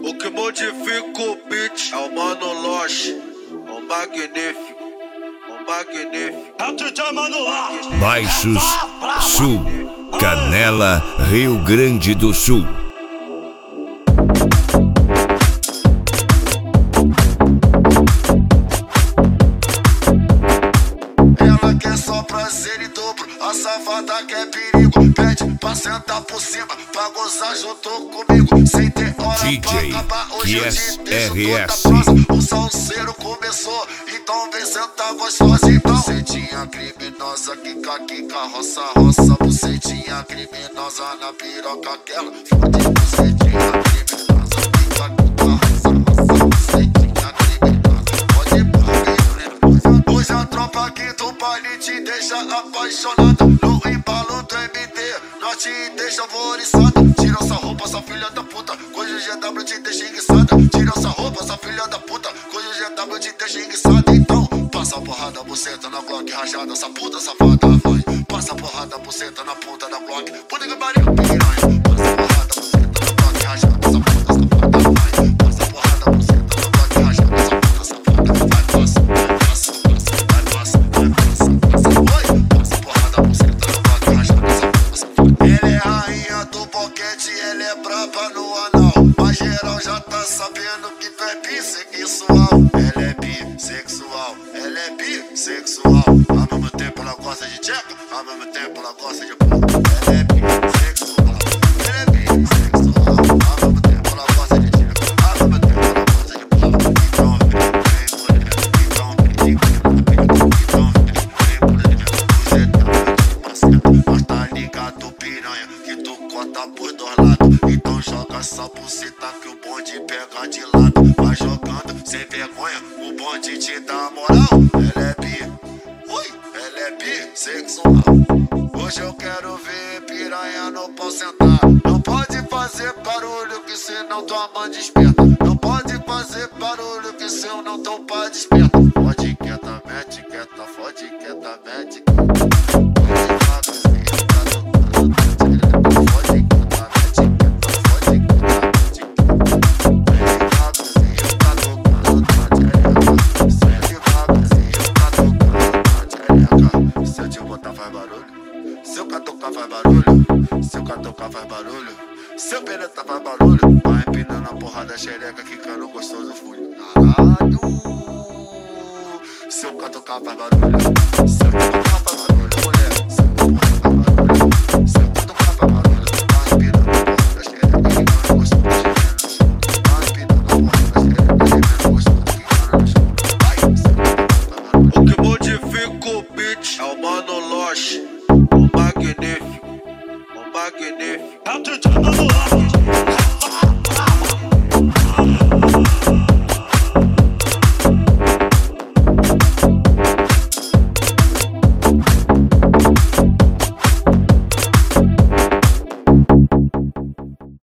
O que modifica o beat é o Mano Lost, o magnífico, o magnífico. É o DJ Mano Lost. Baixos Sul, Canela, Rio Grande do Sul. Ela quer só prazer em dobro, a safada quer perigo. Pede pra sentar por cima, pra gozar junto comigo. Sem ter hora DJ pra acabar, hoje eu te deixo QSRS. toda prosa. O salseiro começou, então vem sentar gostosa. Então bucetinha criminosa, quica, roça, roça. Bucetinha criminosa na piroca aquela. Fode bucetinha criminosa, quica, roça, roça. Bucetinha criminosa, pode pôr. Hoje a tropa aqui do baile te deixa apaixonada. No embalo do MD, nós te deixa alvoriçada. Tira essa roupa, essa filha da puta, hoje o GW te deixa enguiçada. Tira essa roupa, essa filha da puta, hoje o GW te deixa enguiçada. Então, passa a porrada, buceta na Glock rajada, essa puta safada vai. Passa a porrada, buceta na ponta da Glock, puta que pariu, piranha. Passa a porrada, buceta na Glock rajada, essa puta safada vai. Passa a porrada, buceta na Glock rajada, essa puta safada vai. Passa, vai, passa, vai, passa, vai, passa, passa. Oi, passa a porrada, buceta na Glock rajada, essa puta safada. Ela é rainha do boquete, ela é braba no anal. Mas geral já tá sabendo que tu é bissexual. Ela é bissexual, ela é bissexual. Ao mesmo tempo ela gosta de tcheca, ao mesmo tempo ela gosta de pau. Ela é bissexual, ela é bissexual. Ao mesmo tempo ela gosta de tcheca, ao mesmo tempo ela gosta de pau. Então vem mulher, então vem mulher. Você tá de maceta, mas tá ligado piranha, que tu corta por dois lados. Então joga essa buceta que o bonde pega de lado. Vai jogando sem vergonha, o bonde te dá moral. Ela é ela é bissexual. Hoje eu quero ver piranha no pau sentar. Não pode fazer barulho que senão tua mãe desperta. Não pode fazer barulho que senão teu pai desperta. Fode quieta, mete quieta, fode quieta, mete quieta. Se eu te botar faz barulho, se eu catucar faz barulho, se eu catucar faz barulho, se eu penetra faz barulho. Vai empinando a porrada xereca, quicando gostoso fui. Caralho. Se eu catucar faz barulho, se eu catucar faz barulho, mulher. Se eu catucar faz barulho, se eu catucar faz barulho. Vai empinando a porrada xereca, quicando gostoso fui. Vai empinando a porrada xereca, quicando gostoso fui. Vai, se eu catucar faz barulho. O que modifica o beat é o Mano Lost, o magnífico, o magnífico. É o DJ Mano Lost.